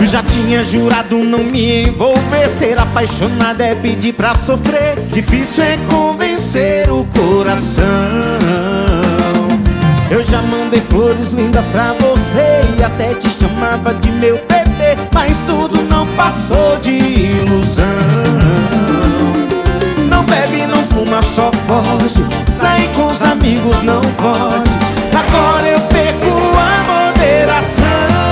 Já tinha jurado não me envolver. Ser apaixonado é pedir pra sofrer. Difícil é convencer o coração. Eu já mandei flores lindas pra você e até te chamava de meu bebê, mas tudo não passou de ilusão. Não bebe, não fuma, só foge. Sair com os amigos não pode. Agora eu perco a moderação.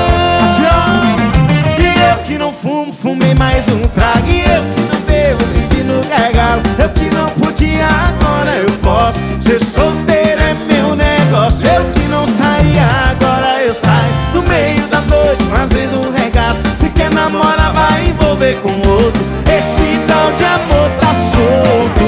Que não fumo, fumei mais um trago. E eu que não bebo, bebi no gargalo. Eu que não podia, agora eu posso. Ser solteiro é meu negócio. Eu que não saía, agora eu saio. No meio da noite fazendo um regaço. Se quer namorar vai envolver com outro. Esse tal de amor tá solto.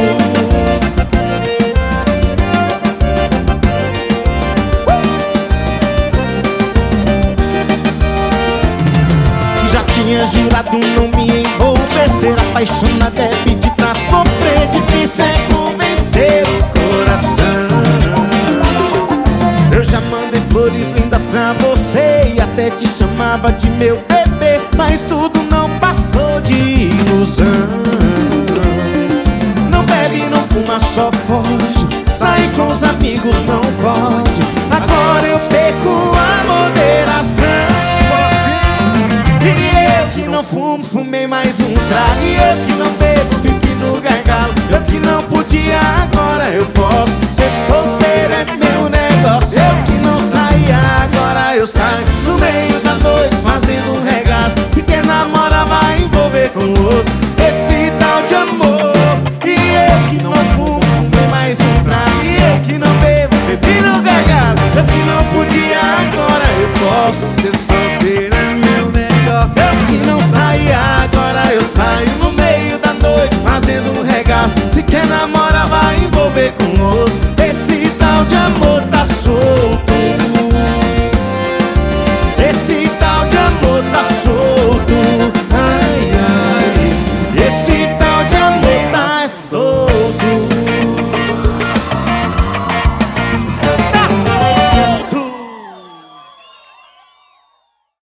Tinha jurado não me envolver. Ser apaixonado é pedir pra sofrer. Difícil é convencer o coração. Eu já mandei flores lindas pra você e até te chamava de meu bebê, mas tudo não passou de ilusão. Não bebe, não fuma, só foge. Sair com os amigos não pode. Agora eu perco a moderação. Não fumo, fumei mais um trago. E eu que não bebo, bebi no gargalo. Eu que não podia, agora eu posso. Ser solteiro é meu negócio. Eu que não saía, agora eu saio. No meio da noite fazendo um regaço. Se quer namorar vai envolver com outro. Esse tal de amor. E eu que não fumo, fumei mais um trago. E eu que não bebo, bebi no gargalo. Eu que não podia, agora eu posso. Ser solteiro é meu negócio. Eu que não saía, agora eu saio. No meio da noite fazendo um regaço. Se quer namorar vai envolver com outro. Esse tal de amor.